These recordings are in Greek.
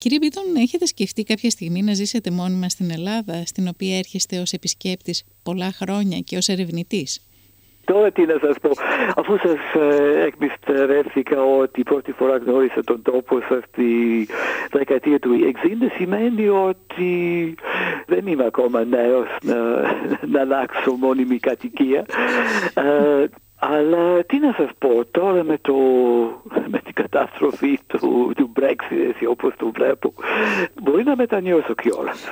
Κύριε Μπίτον, έχετε σκεφτεί κάποια στιγμή να ζήσετε μόνιμα στην Ελλάδα, στην οποία έρχεστε ως επισκέπτης πολλά χρόνια και ως ερευνητής? Τώρα τι να σας πω, αφού σας εκμυστηρεύτηκα ότι πρώτη φορά γνώρισα τον τόπο σας στη δεκαετία του 60, σημαίνει ότι δεν είμαι ακόμα νέος να αλλάξω μόνιμη κατοικία. Αλλά τι να σας πω, τώρα με την καταστροφή του Brexit, έτσι όπως το βλέπω, μπορεί να μετανιώσω κιόλας.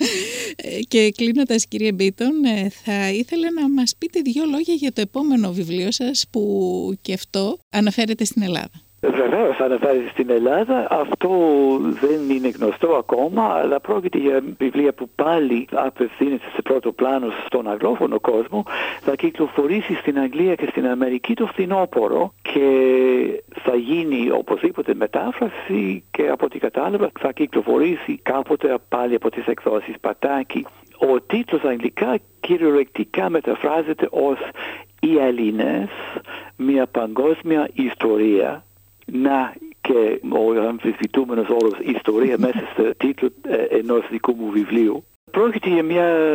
Και κλείνοντας, κύριε Μπίτον, θα ήθελα να μας πείτε δύο λόγια για το επόμενο βιβλίο σας που και αυτό αναφέρεται στην Ελλάδα. Βεβαίως αναφέρεται στην Ελλάδα, αυτό δεν είναι γνωστό ακόμα, αλλά πρόκειται για βιβλία που πάλι απευθύνεται σε πρώτο πλάνο στον αγγλόφωνο κόσμο. Θα κυκλοφορήσει στην Αγγλία και στην Αμερική το φθινόπωρο και θα γίνει οπωσδήποτε μετάφραση και από ό,τι κατάλαβα θα κυκλοφορήσει κάποτε πάλι από τις εκδόσεις Πατάκη. Ο τίτλος αγγλικά κυριολεκτικά μεταφράζεται ως «Οι Έλληνες, μια παγκόσμια ιστορία». Να και ο αμφισβητούμενος όρος ιστορία μέσα στο τίτλο ενός δικού μου βιβλίου. Πρόκειται για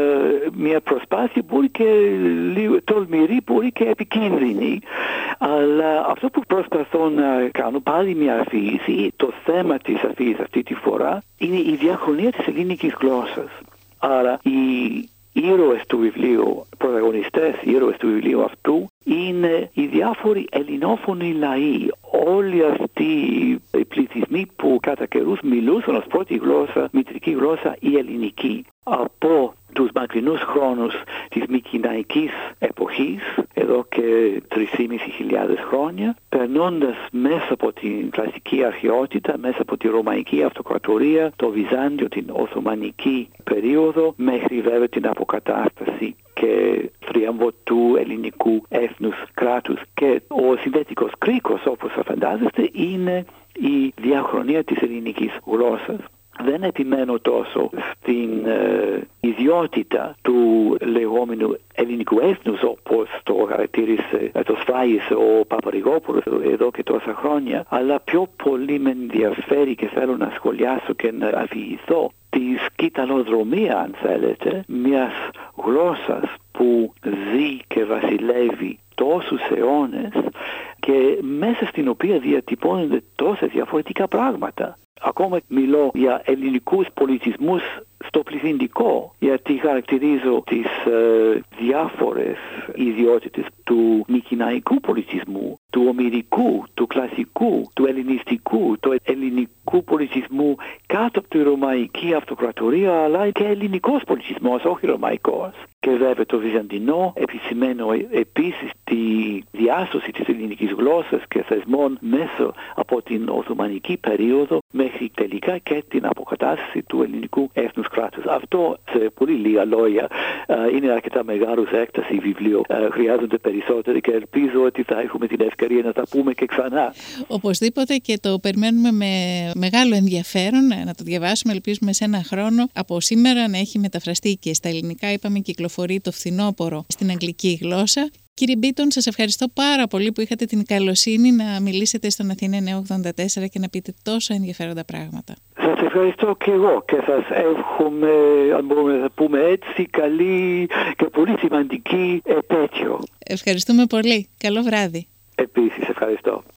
μια προσπάθεια μπορεί και λίγο τολμηρή, μπορεί και επικίνδυνη, αλλά αυτό που προσπαθώ να κάνω, πάλι μια αφήγηση, το θέμα της αφήγησης αυτή τη φορά, είναι η διαχρονία της ελληνικής γλώσσας. Άρα οι ήρωες του βιβλίου, πρωταγωνιστές, οι ήρωες του βιβλίου αυτού, είναι οι διάφοροι ελληνόφωνοι λαοί. Όλοι αυτοί οι πληθυσμοί που κατά καιρούς μιλούσαν ως πρώτη γλώσσα, μητρική γλώσσα, η ελληνική. Από τους μακρινούς χρόνους της Μικηναϊκής εποχής, εδώ και 3.500 χρόνια, περνώντας μέσα από την κλασική αρχαιότητα, μέσα από τη Ρωμαϊκή Αυτοκρατορία, το Βυζάντιο, την Οθωμανική περίοδο, μέχρι βέβαια την αποκατάσταση και θρίαμβο του ελληνικού έθνους κράτους. Και ο συνδετικός κρίκος, όπως θα φαντάζεστε, είναι η διαχρονία της ελληνικής γλώσσας. Δεν επιμένω τόσο στην ιδιότητα του λεγόμενου ελληνικού έθνους, όπως το χαρακτήρισε, το σφράγισε ο Παπαρηγόπουλος εδώ και τόσα χρόνια, αλλά πιο πολύ με ενδιαφέρει και θέλω να σχολιάσω και να αφηγηθώ τη σκηταλοδρομία, αν θέλετε, μιας γλώσσας που ζει και βασιλεύει τόσους αιώνες και μέσα στην οποία διατυπώνονται τόσα διαφορετικά πράγματα. Ακόμα μιλώ για ελληνικούς πολιτισμούς στο πληθυντικό, γιατί χαρακτηρίζω τις διάφορες ιδιότητες του μικηναϊκού πολιτισμού, του ομηρικού, του κλασικού, του ελληνιστικού, του ελληνικού πολιτισμού κάτω από τη Ρωμαϊκή Αυτοκρατορία, αλλά και ελληνικός πολιτισμός, όχι ρωμαϊκός. Και βέβαια το βυζαντινό, επισημαίνω επίσης τη διάσωση της ελληνικής γλώσσας και θεσμών μέσα από την Οθωμανική περίοδο μέχρι τελικά και την αποκατάσταση του ελληνικού έθνους κράτους. Αυτό σε πολύ λίγα λόγια είναι αρκετά μεγάλος έκταση βιβλίο. Χρειάζονται περισσότερο και ελπίζω ότι θα έχουμε την ευκαιρία να τα πούμε και ξανά. Οπωσδήποτε, και το περιμένουμε με μεγάλο ενδιαφέρον να το διαβάσουμε. Ελπίζουμε σε ένα χρόνο από σήμερα να έχει μεταφραστεί και στα ελληνικά. Είπαμε, κυκλοφορεί το φθινόπωρο στην αγγλική γλώσσα. Κύριε Μπίτον, σας ευχαριστώ πάρα πολύ που είχατε την καλοσύνη να μιλήσετε στον Αθηνά 984 και να πείτε τόσο ενδιαφέροντα πράγματα. Σας ευχαριστώ και εγώ και σας εύχομαι, αν μπορούμε να πούμε έτσι, καλή και πολύ σημαντική επέτειο. Ευχαριστούμε πολύ. Καλό βράδυ. Επίσης, ευχαριστώ.